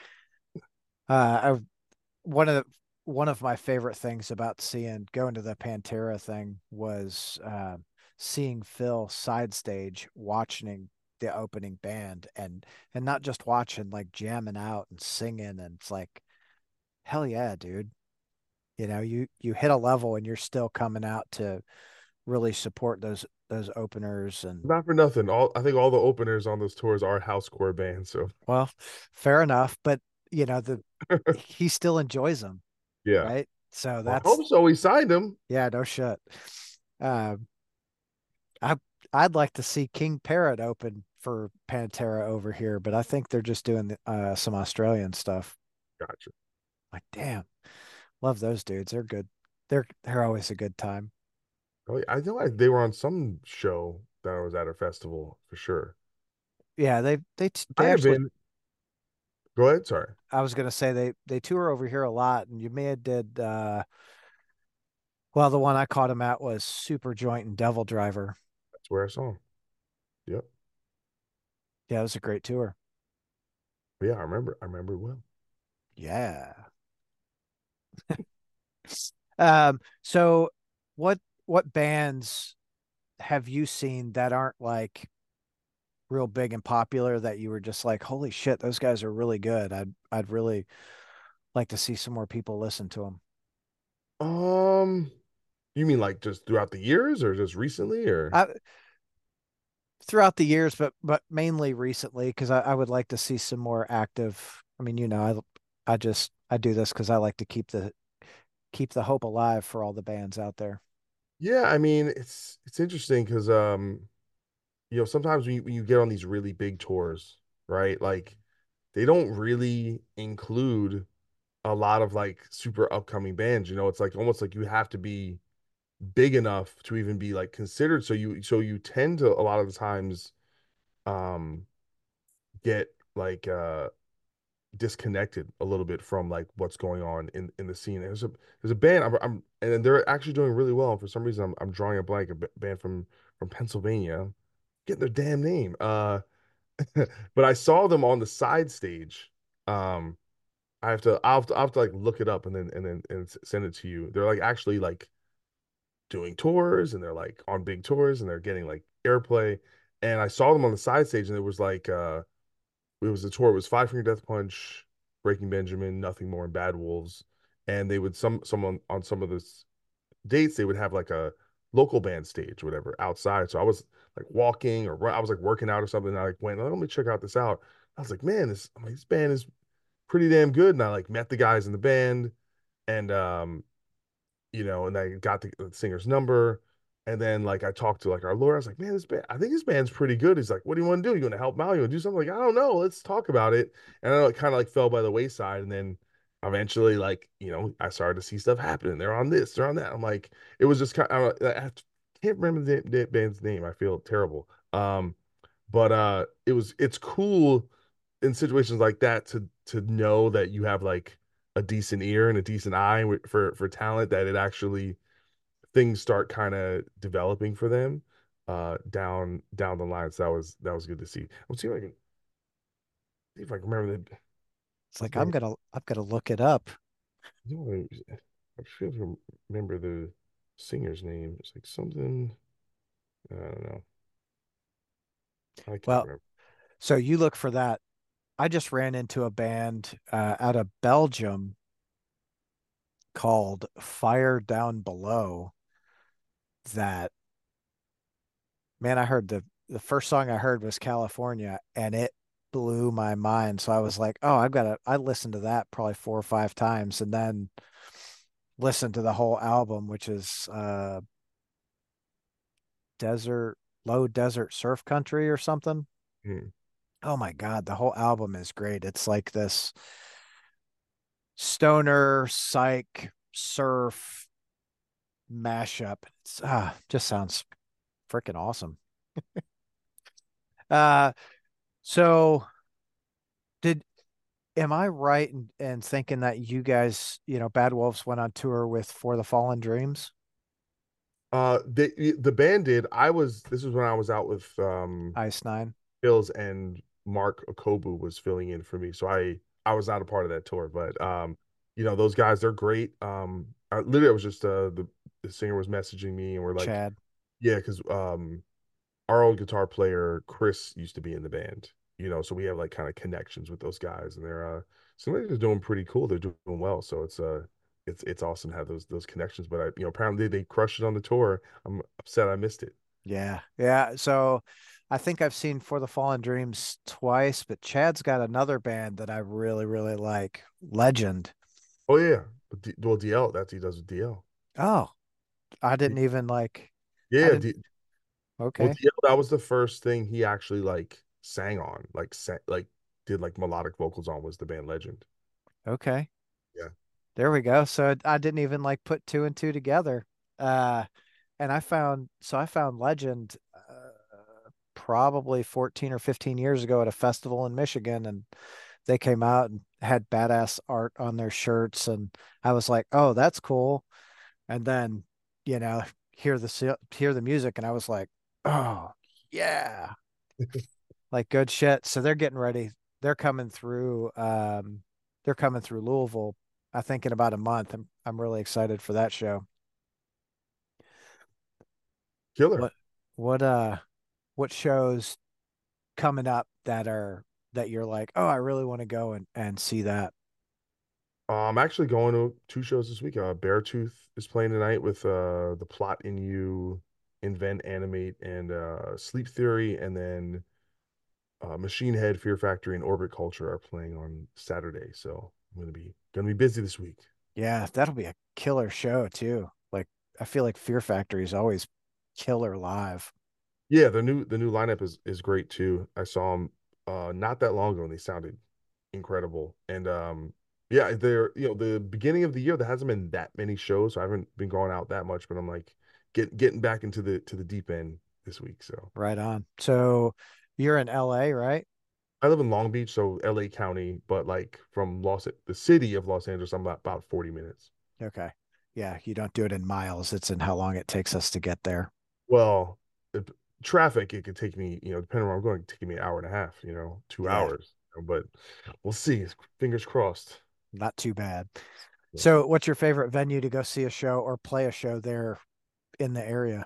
Uh, I one of the one of my favorite things about seeing going to the Pantera thing was uh, seeing Phil side stage watching the opening band and and not just watching like jamming out and singing and it's like hell yeah dude, you know, you you hit a level and you're still coming out to really support those those openers and Not for nothing. All I think all the openers on those tours are housecore bands. So well fair enough but you know the he still enjoys them, yeah, right? So I that's hope so. He signed him. yeah, no shit. Um, I I'd like to see King Parrot open for Pantera over here, but I think they're just doing uh, some Australian stuff. Gotcha. Like, damn, love those dudes. They're good. They're they're always a good time. Oh, yeah, I know I, they were on some show that I was at a festival for sure. Yeah, they they they Might have actually. been. Go ahead. Sorry. I was gonna say they they tour over here a lot, and you may have did. Uh, well, the one I caught him at was Super Joint and Devil Driver. That's where I saw him. Yep. Yeah, it was a great tour. Yeah, I remember. I remember it well. Yeah. Um, so what what bands have you seen that aren't like real big and popular that you were just like, holy shit, those guys are really good. I'd I'd really like to see some more people listen to them. Um, you mean like just throughout the years or just recently or? I, throughout the years, but but mainly recently, because I, I would like to see some more active. I mean, you know, I I just I do this because I like to keep the keep the hope alive for all the bands out there. Yeah, I mean, it's it's interesting because um, you know, sometimes when you, when you get on these really big tours, right? Like they don't really include a lot of like super upcoming bands, you know, it's like almost like you have to be big enough to even be like considered. So you so you tend to a lot of the times um get like uh disconnected a little bit from like what's going on in in the scene. There's a there's a band I'm, I'm and they're actually doing really well. And for some reason I'm I'm drawing a blank, a b- band from from Pennsylvania. Getting their damn name. Uh but I saw them on the side stage. Um I have to I'll have to, I'll have to like look it up and then and then and s- send it to you. They're like actually like doing tours and they're like on big tours and they're getting like airplay. And I saw them on the side stage and it was like uh it was a tour. It was Five Finger Death Punch, Breaking Benjamin, Nothing More, and Bad Wolves. And they would some someone on some of the dates they would have like a local band stage, or whatever, outside. So I was like walking or I was like working out or something. And I like went, oh, let me check out this out. I was like, man, this I'm like, this band is pretty damn good. And I like met the guys in the band and um you know, and I got the, the singer's number. And then like I talked to like our lawyer. I was like, man, this band, I think this band's pretty good. He's like, what do you want to do? You want to help him out? You want to do something? Like, I don't know. Let's talk about it. And I know it kind of like fell by the wayside. And then eventually, like, you know, I started to see stuff happening. They're on this, they're on that. I'm like, it was just kind of, I, I can't remember the, the band's name. I feel terrible. Um, but uh it was it's cool in situations like that to to know that you have like a decent ear and a decent eye for for talent, that it actually things start kind of developing for them uh down down the line. So that was that was good to see. Let's see if I can see if I can remember the It's this like I'm band. gonna I'm gonna look it up. You know, I feel to remember the singer's name. It's like something, I don't know. I can't Well, remember. so you look for that. I just ran into a band uh, out of Belgium called Fire Down Below that man, I heard the the first song I heard was California and it blew my mind. So I was like, oh, I've got to I listened to that probably four or five times and then listened to the whole album, which is uh desert low desert surf country or something. Hmm. Oh my God, the whole album is great. It's like this stoner psych surf mashup. It's ah, just sounds freaking awesome. Uh, so did am I right in, in thinking that you guys, you know, Bad Wolves went on tour with For the Fallen Dreams? Uh, the the band did. I was this was when I was out with um Ice Nine? Bills and Mark Okobu was filling in for me. So I I was not a part of that tour, but um, you know, those guys, they're great. Um, I, literally, I was just uh the the singer was messaging me and we're like, Chad. yeah, because um our old guitar player Chris used to be in the band, you know, so we have like kind of connections with those guys, and they're uh somebody's doing pretty cool. They're doing well, so it's uh it's it's awesome to have those those connections. But I, you know, apparently they crushed it on the tour. I'm upset I missed it. Yeah. Yeah. So I think I've seen For the Fallen Dreams twice, but Chad's got another band that I really, really like, Legend. Oh yeah, But D, well, D L, that's he does with D L. Oh, I He- didn't even like I yeah, didn't D, well, okay. D L, that was the first thing he actually like sang on, like sang, like did like melodic vocals on was the band Legend. Okay. Yeah. There we go. So I didn't even like put two and two together. Uh and I found so I found Legend uh, probably fourteen or fifteen years ago at a festival in Michigan, and they came out and had badass art on their shirts, and I was like, "Oh, that's cool." And then, you know, hear the hear the music and I was like, "Oh, yeah." Like good shit. So they're getting ready. They're coming through um they're coming through Louisville, I think in about a month. I'm I'm really excited for that show. Killer. What what uh what shows coming up that are that you're like, "Oh, I really want to go and and see that." Uh, I'm actually going to two shows this week. Uh, Beartooth is playing tonight with uh the Plot in You, Invent, Animate, and uh Sleep Theory, and then uh, Machine Head, Fear Factory, and Orbit Culture are playing on Saturday. So I'm gonna be gonna be busy this week. Yeah, that'll be a killer show too. Like I feel like Fear Factory is always killer live. Yeah, the new the new lineup is is great too. I saw them uh not that long ago and they sounded incredible. And um yeah, they're you know the beginning of the year there hasn't been that many shows, so I haven't been going out that much, but I'm like get getting back into the to the deep end this week. So Right on. So you're in L A, right? I live in Long Beach, so L A County, but like from Los the city of Los Angeles, I'm about, about forty minutes. Okay. Yeah, you don't do it in miles. It's in how long it takes us to get there. Well, if, traffic, it could take me, you know, depending on where I'm going, it could take me an hour and a half, you know, two Yeah, hours. But we'll see. Fingers crossed. not too bad. Yeah. So what's your favorite venue to go see a show or play a show there in the area?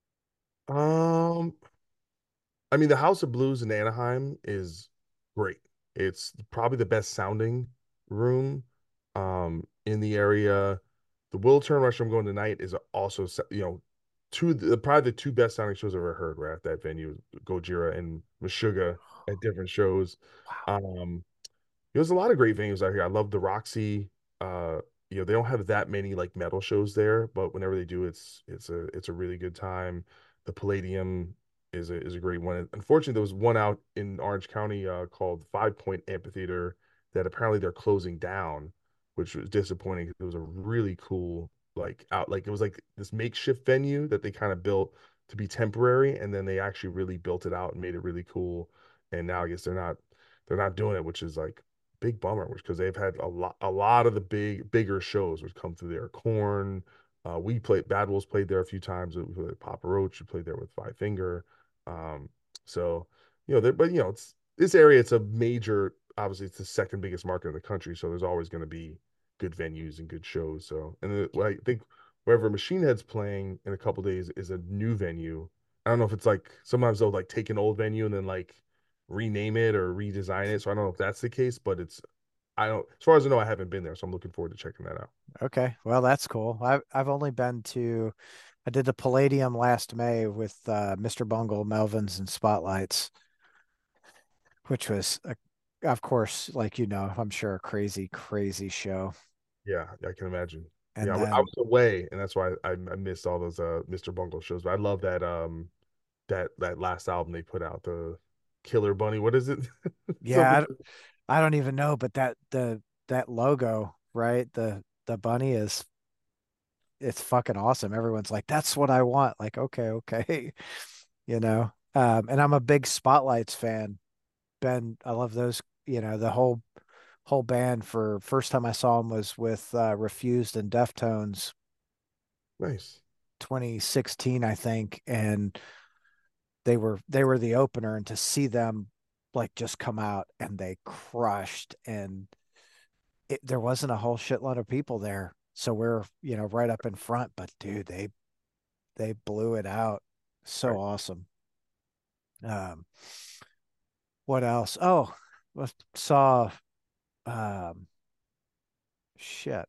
Um, I mean, the House of Blues in Anaheim is great. It's probably the best sounding room um in the area. The Will Turn Rush I'm going tonight is also, you know, two the probably the two best sounding shows I've ever heard were at that venue, Gojira and Meshuggah at different shows. Wow. Um, There's a lot of great venues out here. I love the Roxy. Uh, you know, they don't have that many like metal shows there, but whenever they do, it's it's a it's a really good time. The Palladium is a is a great one. Unfortunately, there was one out in Orange County uh, called Five Point Amphitheater that apparently they're closing down, which was disappointing. It was a really cool like out like it was like this makeshift venue that they kind of built to be temporary, and then they actually really built it out and made it really cool. And now I guess they're not they're not doing it, which is like big bummer, which because they've had a lot a lot of the big bigger shows which come through there. Corn, uh, we played Bad Wolves played there a few times. We played Papa Roach, we played there with Five Finger. Um, so you know, there, but you know, it's this area. It's a major. Obviously, it's the second biggest market in the country, so there's always going to be good venues and good shows. So, and the, well, I think wherever Machine Head's playing in a couple days is a new venue. I don't know if it's like sometimes they'll like take an old venue and then like rename it or redesign it. So I don't know if that's the case, but it's I don't as far as I know, I haven't been there, so I'm looking forward to checking that out. Okay. Well, that's cool. I've I've only been to I did the Palladium last May with uh, mister Bungle, Melvins, and Spotlights, which was, a, of course, like you know, I'm sure a crazy, crazy show. Yeah, I can imagine. And Yeah, I I then, was away, and that's why I, I missed all those uh mister Bungle shows. But I love that um that that last album they put out, the Killer Bunny. What is it? Something. yeah, I, I don't even know, but that the that logo, right? The the bunny is it's fucking awesome. Everyone's like, that's what I want. Like, okay, okay, you know. Um, and I'm a big Spotlights fan. Ben, I love those. You know, the whole whole band. For first time I saw them was with uh, Refused and Deftones, Nice. twenty sixteen, I think, and they were they were the opener. And to see them like just come out and they crushed, and it, there wasn't a whole shitload of people there, so we're you know right up in front. But dude, they they blew it out. So Right. awesome. Um, what else? Oh, I saw um shit.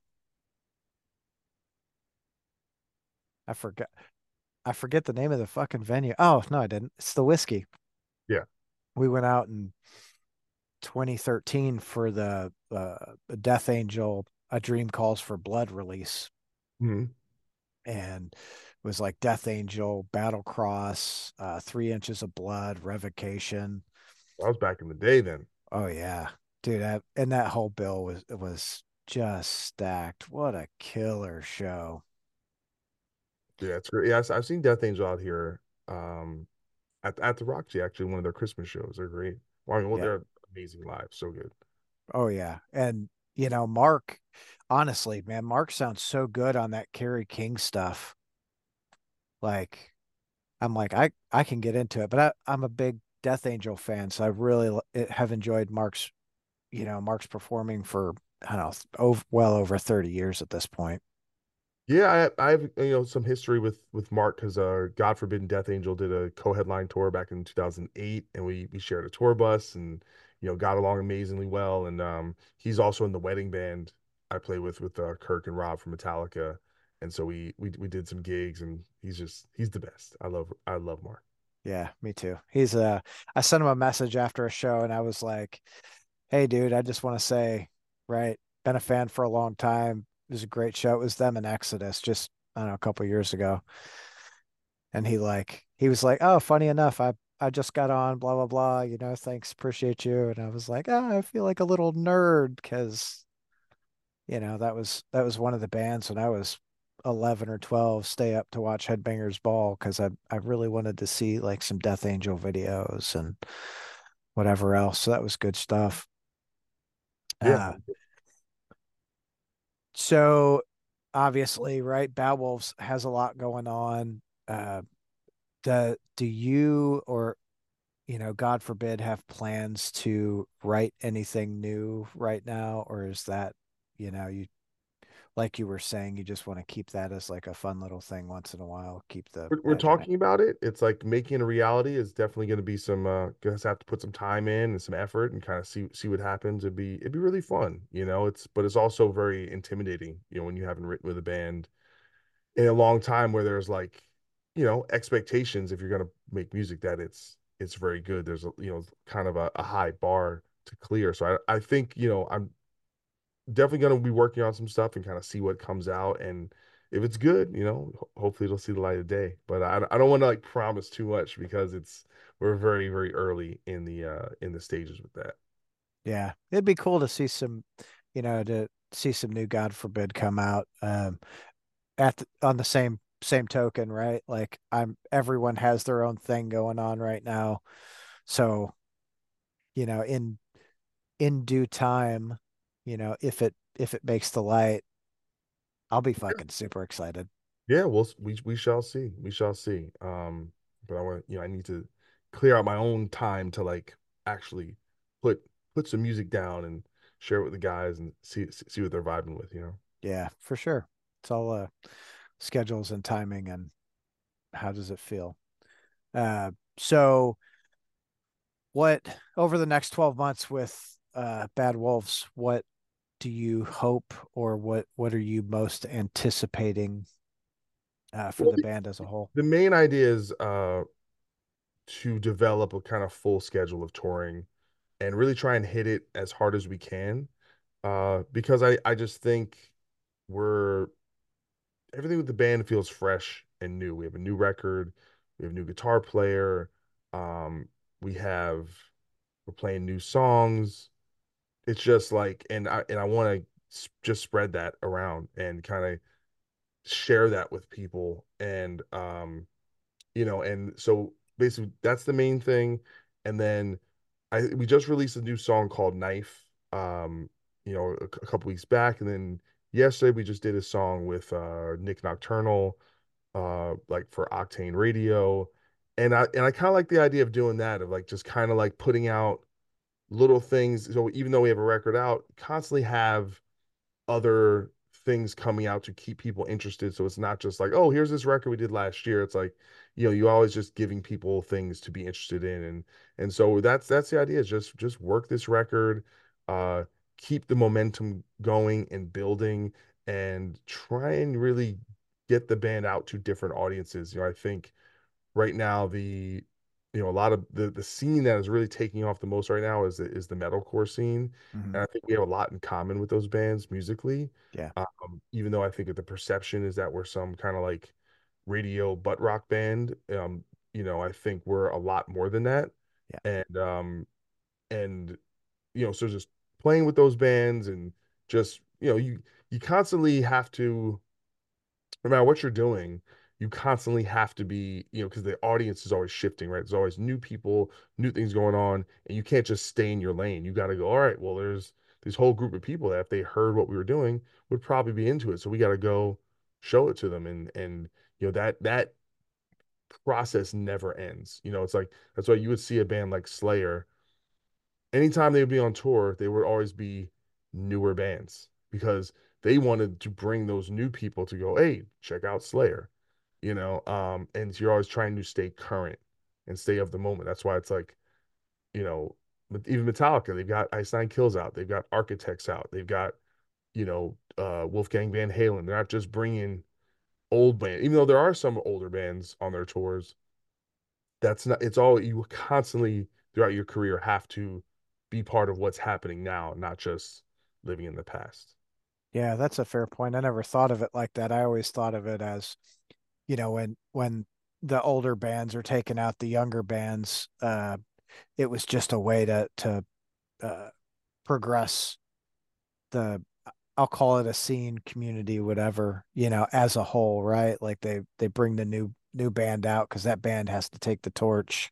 I forgot I forget the name of the fucking venue. Oh, no, I didn't. It's the Whiskey. Yeah. We went out in twenty thirteen for the uh, Death Angel. a Dream Calls for Blood release, Mhm. and it was like Death Angel, Battle Cross, uh, Three Inches of Blood, Revocation. That was back in the day then. Oh yeah, dude, that, and that whole bill was it was just stacked. What a killer show. Yeah, it's great. Yeah, I've I've seen Death Angel out here um, at at the Roxy, actually, one of their Christmas shows. They're great. Well, I mean, well, Yeah. they're amazing live. So good. Oh yeah. And you know, Mark, honestly, man, Mark sounds so good on that Kerry King stuff. Like I'm like I I can get into it, but I, I'm a big Death Angel fan, so I really l- it- have enjoyed Mark's, you know, Mark's performing for I don't know, over, well over thirty years at this point. Yeah, I, I have you know some history with with Mark because uh, God Forbidden Death Angel did a co-headline tour back in two thousand eight, and we we shared a tour bus, and you know got along amazingly well. And um, he's also in the wedding band I play with with uh, Kirk and Rob from Metallica, and so we we we did some gigs, and he's just he's the best. I love I love Mark. Yeah, me too. He's uh I sent him a message after a show and I was like, "Hey dude, I just want to say, right, been a fan for a long time. It was a great show. It was them in Exodus just I don't know, a couple years ago." And he like he was like, "Oh, funny enough, I I just got on, blah blah blah, you know, thanks, appreciate you." And I was like, "Oh, I feel like a little nerd because, you know, that was that was one of the bands when I was eleven or twelve, stay up to watch Headbangers Ball because I I really wanted to see like some Death Angel videos and whatever else. So that was good stuff. Yeah, Uh, so obviously, right, Bad Wolves has a lot going on. Uh, do, do you or, you know, God forbid, have plans to write anything new right now? Or is that, you know, you like you were saying, you just want to keep that as like a fun little thing once in a while, keep the we're, we're imagination. talking about it. It's like making it a reality is definitely going to be some. Uh, gonna have to put some time in and some effort and kind of see see what happens. It'd be it'd be really fun, you know. It's but it's also very intimidating, you know, when you haven't written with a band in a long time where there's like, you know, expectations if you're gonna make music that it's it's very good. There's a you know kind of a, a high bar to clear. So I I think you know I'm definitely going to be working on some stuff and kind of see what comes out. And if it's good, you know, ho- hopefully it'll see the light of day. But I, I don't want to like promise too much because it's we're very very early in the uh in the stages with that. Yeah, it'd be cool to see some, you know, to see some new God forbid come out. Um, at the, on the same same token, right? Like I'm everyone has their own thing going on right now. So, you know, in in due time, you know, if it if it makes the light, I'll be fucking super excited. Yeah, we'll we we shall see. We shall see. Um, but I want you know I need to clear out my own time to like actually put put some music down and share it with the guys and see see what they're vibing with, you know. Yeah, for sure. It's all uh schedules and timing and how does it feel? Uh so what over the next twelve months with uh Bad Wolves, what do you hope or what what are you most anticipating uh, for Well, the the, band as a whole? the main idea is uh to develop a kind of full schedule of touring and really try and hit it as hard as we can. Uh, because I, I just think we're everything with the band feels fresh and new. We have a new record, we have a new guitar player, um, we have we're playing new songs. It's just like, and I and I want to just spread that around and kind of share that with people, and um, you know, and so basically that's the main thing. And then I we just released a new song called Knife, um, you know, a, a couple weeks back, and then yesterday we just did a song with uh Nick Nocturnal, uh, like for Octane Radio. And I and I kind of like the idea of doing that, of like just kind of like putting out little things. So even though we have a record out, constantly have other things coming out to keep people interested. So it's not just like, oh, here's this record we did last year. It's like, you know, you always just giving people things to be interested in. And and so that's that's the idea is just just work this record, uh, keep the momentum going and building and try and really get the band out to different audiences. You know, I think right now the you know, a lot of the the scene that is really taking off the most right now is the is the metalcore scene, Hmm. and I think we have a lot in common with those bands musically. Yeah. Um, even though I think that the perception is that we're some kind of like radio butt rock band, um, you know, I think we're a lot more than that. Yeah. And um and you know, so just playing with those bands and just, you know, you you constantly have to, no matter what you're doing, you constantly have to be, you know, because the audience is always shifting, right? There's always new people, new things going on, and you can't just stay in your lane. You got to go, all right, well, there's this whole group of people that if they heard what we were doing would probably be into it. So we got to go show it to them. And and you know, that that process never ends. You know, it's like that's why you would see a band like Slayer, anytime they would be on tour, they would always be newer bands because they wanted to bring those new people to go, hey, check out Slayer, you know. Um, and you're always trying to stay current and stay of the moment. That's why it's like, you know, even Metallica, they've got Ice Nine Kills out, they've got Architects out, they've got, you know, uh, Wolfgang Van Halen. They're not just bringing old band, even though there are some older bands on their tours. That's not, it's all, you constantly throughout your career have to be part of what's happening now, not just living in the past. Yeah, that's a fair point. I never thought of it like that. I always thought of it as, you know, when when the older bands are taking out the younger bands, uh, it was just a way to to uh, progress the, I'll call it a scene, community, whatever, you know, as a whole, right? Like they they bring the new new band out because that band has to take the torch.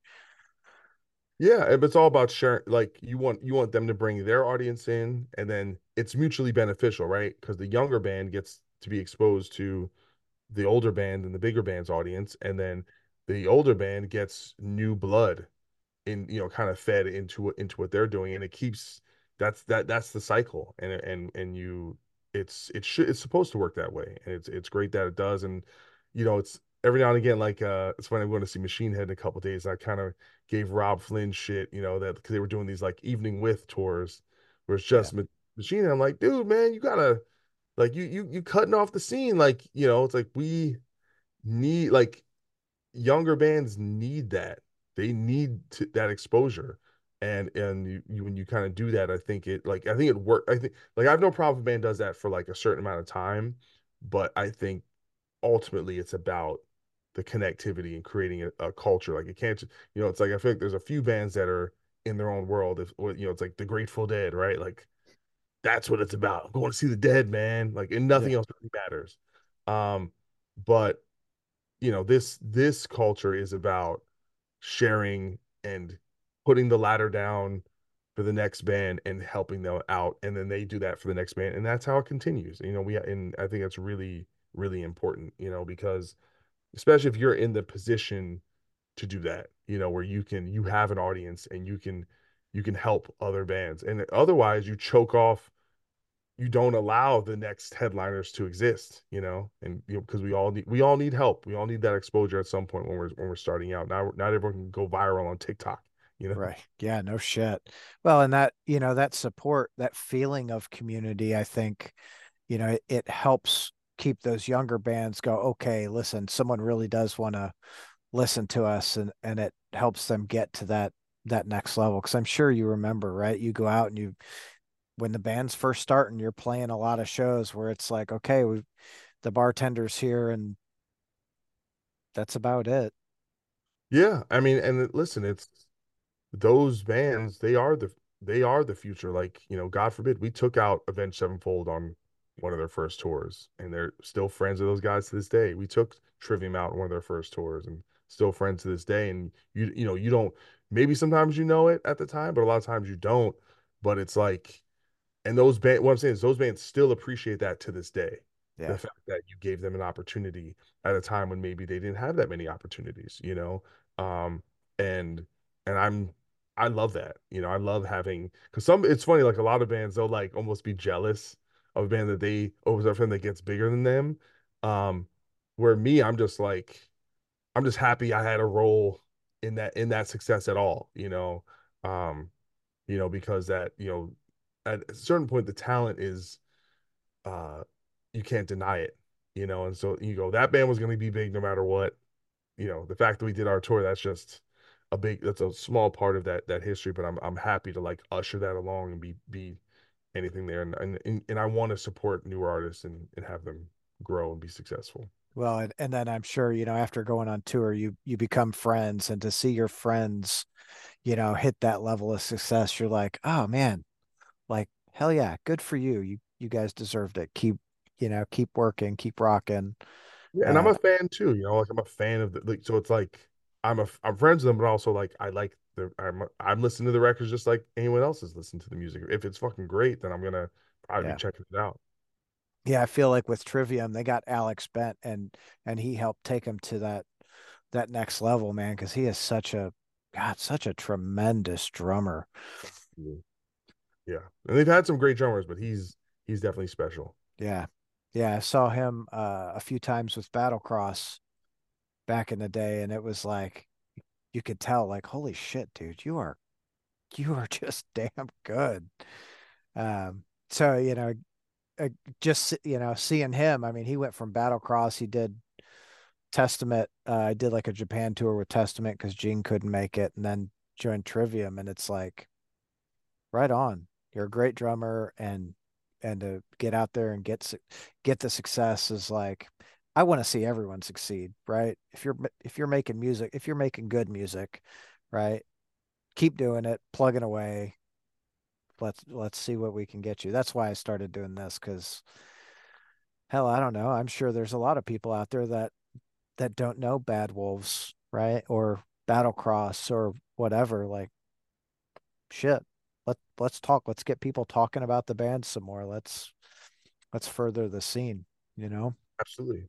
Yeah, and it's all about sharing. Like you want you want them to bring their audience in, and then it's mutually beneficial, right? Because the younger band gets to be exposed to the older band and the bigger band's audience, and then the older band gets new blood in, you know, kind of fed into into what they're doing, and it keeps, that's that that's the cycle. And and and you, it's it should it's supposed to work that way, and it's it's great that it does. And you know, it's every now and again, like uh it's when I'm going to see Machine Head in a couple days. I kind of gave Rob Flynn shit, you know, that because they were doing these like evening with tours where it's Yeah. just Ma- Machine Head. I'm like, dude, man, you gotta, like, you you you cutting off the scene, like, you know, it's like we need, like, younger bands need that. They need to, that exposure. And and you, you when you kind of do that, I think it, like, I think it work. I think, like, I have no problem if a band does that for like a certain amount of time, but I think ultimately it's about the connectivity and creating a, a culture. Like it can't, you know, it's like I feel like there's a few bands that are in their own world. If, or, you know, it's like the Grateful Dead, right? Like that's what it's about. I'm going to see the Dead, man. Like, and nothing Yeah. else really matters. Um, but you know, this this culture is about sharing and putting the ladder down for the next band and helping them out, and then they do that for the next band, and that's how it continues. You know, we, and I think that's really really important, you know, because especially if you're in the position to do that, you know, where you can, you have an audience and you can you can help other bands, and otherwise you choke off, you don't allow the next headliners to exist, you know, and you know, because we all need we all need help. We all need that exposure at some point when we're when we're starting out. Not not everyone can go viral on TikTok, you know. Right. Yeah, no shit. Well, and that, you know, that support, that feeling of community, I think, you know, it, it helps keep those younger bands go, okay, listen, someone really does want to listen to us, and and it helps them get to that that next level. Because I'm sure you remember, right? You go out and you, when the band's first starting, you're playing a lot of shows where it's like, okay, we, the bartender's here and that's about it. Yeah, I mean, and listen, it's those bands, they are the they are the future. Like, you know, God forbid we took out Avenged Sevenfold on one of their first tours, and they're still friends with those guys to this day. We took Trivium out on one of their first tours, and still friends to this day. And you you know, you don't, maybe sometimes you know it at the time, but a lot of times you don't. But it's like, and those band, what I'm saying is those bands still appreciate that to this day. The Yeah. fact that you gave them an opportunity at a time when maybe they didn't have that many opportunities, you know. Um, and and I'm I love that. You know, I love having, because some, it's funny, like a lot of bands they'll like almost be jealous of a band that they over a friend that gets bigger than them. Um, where me, I'm just like, I'm just happy I had a role in that in that success at all, you know. Um, you know, because that, you know, at a certain point the talent is, uh you can't deny it, you know. And so you go, that band was going to be big no matter what, you know. The fact that we did our tour, that's just a big that's a small part of that that history, but I'm I'm happy to like usher that along and be be anything there. And and and I want to support new artists and and have them grow and be successful. Well, and, and then I'm sure, you know, after going on tour, you you become friends, and to see your friends, you know, hit that level of success, you're like, oh man, like hell yeah, good for you. You you guys deserved it. Keep, you know, keep working, keep rocking. Yeah, and I'm Uh, a fan too, you know, like I'm a fan of the like, so it's like I'm a I'm friends with them, but also like I like the I'm I'm listening to the records just like anyone else is listening to the music. If it's fucking great, then I'm gonna probably be yeah. checking it out. Yeah, I feel like with Trivium, they got Alex Bent, and and he helped take him to that that next level, man, because he is such a God, such a tremendous drummer. Yeah. Yeah. And they've had some great drummers, but he's he's definitely special. Yeah. Yeah, I saw him uh, a few times with Battlecross back in the day, and it was like you could tell, like, holy shit, dude, you are you are just damn good. Um, so you know, uh, just you know, seeing him, I mean, he went from Battlecross, he did Testament. Uh, I did like a Japan tour with Testament because Gene couldn't make it, and then joined Trivium, and it's like right on. You're a great drummer, and and to get out there and get get the success is like I want to see everyone succeed, right? If you're if you're making music, if you're making good music, right? Keep doing it, plugging away. Let's let's see what we can get you. That's why I started doing this because hell, I don't know. I'm sure there's a lot of people out there that that don't know Bad Wolves, right? Or Battlecross or whatever. Like shit. Let let's talk. Let's get people talking about the band some more. Let's let's further the scene, you know? Absolutely.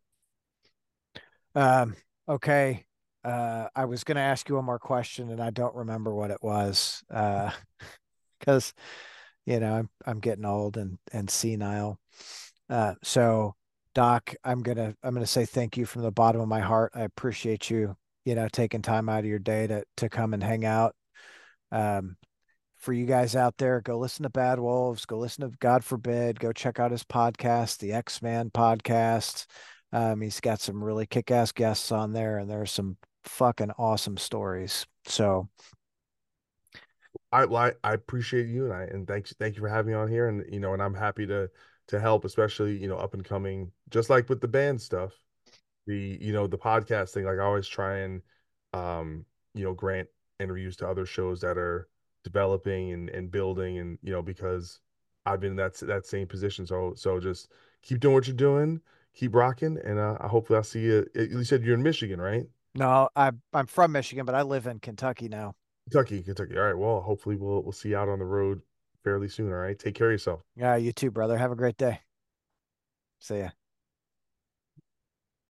Um, okay. Uh, I was gonna ask you one more question and I don't remember what it was. Uh, because you know, I'm I'm getting old and and senile. Uh, so Doc, I'm gonna I'm gonna say thank you from the bottom of my heart. I appreciate you, you know, taking time out of your day to to come and hang out. Um, for you guys out there, go listen to Bad Wolves, go listen to God Forbid, go check out his podcast, the X-Man podcast. Um, he's got some really kick-ass guests on there, and there's some fucking awesome stories. So, I well, I, I appreciate you and I and thanks thank you for having me on here and you know and I'm happy to to help, especially you know up and coming, just like with the band stuff, the you know the podcast thing. Like I always try and um you know grant interviews to other shows that are developing and and building, and you know because I've been in that that same position. So so just keep doing what you're doing, keep rocking, and uh, I hopefully I'll see you. You said you're in Michigan, right? no, I I'm from Michigan, but I live in Kentucky now. Kentucky, Kentucky. All right. Well, hopefully we'll we'll see you out on the road fairly soon. All right. Take care of yourself. Yeah, you too, brother. Have a great day. See ya.